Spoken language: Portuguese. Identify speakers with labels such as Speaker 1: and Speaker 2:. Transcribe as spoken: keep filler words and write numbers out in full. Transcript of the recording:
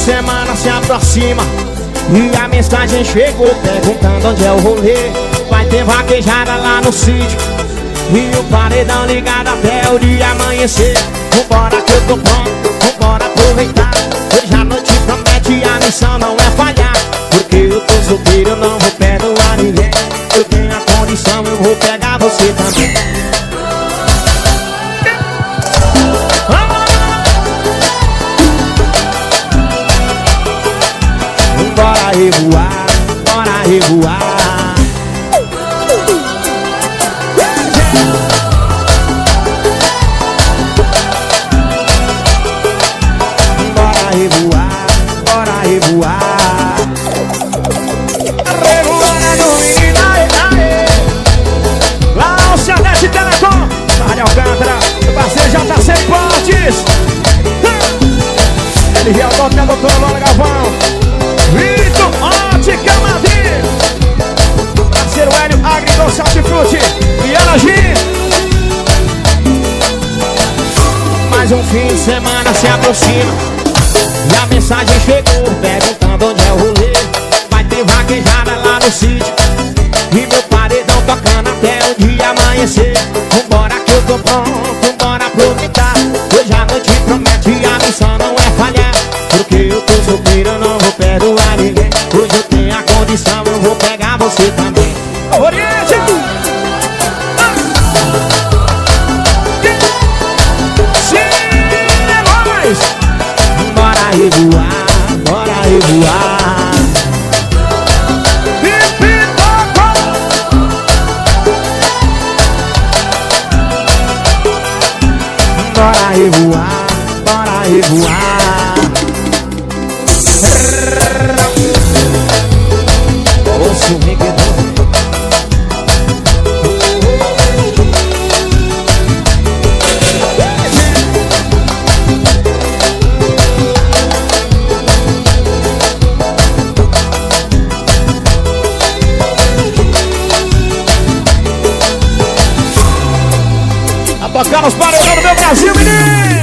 Speaker 1: semana se aproxima e a mensagem chegou perguntando onde é o rolê. Vai ter vaquejada lá no sítio e o paredão ligado até o dia amanhecer. Vambora que eu tô pronto, vambora aproveitar. Hoje a noite promete e a missão não é falhar. Porque eu tô solteiro, eu não vou perdoar ninguém. Eu tenho a condição, eu vou pegar você também. Bora revoar, bora revoar. Bora revoar, bora revoar. Revoar do menino, aê, aê. Lá o Celeste Telecom, Rádio Alcântara, o parceiro já tá sem pontes. Ele já toca a doutora Lola Galvão. Vitor, Ótica Madrid, parceiro Hélio, Agridoce, Hortifruti e Elogio. Mais um fim de semana se aproxima e a mensagem chegou perguntando onde é o rolê. Vai ter vaquejada lá no sítio e meu paredão tocando até o dia amanhecer. Vambora que eu tô pronto, vambora aproveitar. Hoje a noite promete e a missão não é falhar. Porque eu tô solteiro, eu não vou perdoar ninguém. Hoje eu tenho a condição, eu vou pegar você também. Oriente! Sim, é nóis! Bora revoar, bora revoar. Bora revoar, bora revoar. Ouço o reggaeton. A tocar nos paredões do meu Brasil, menino.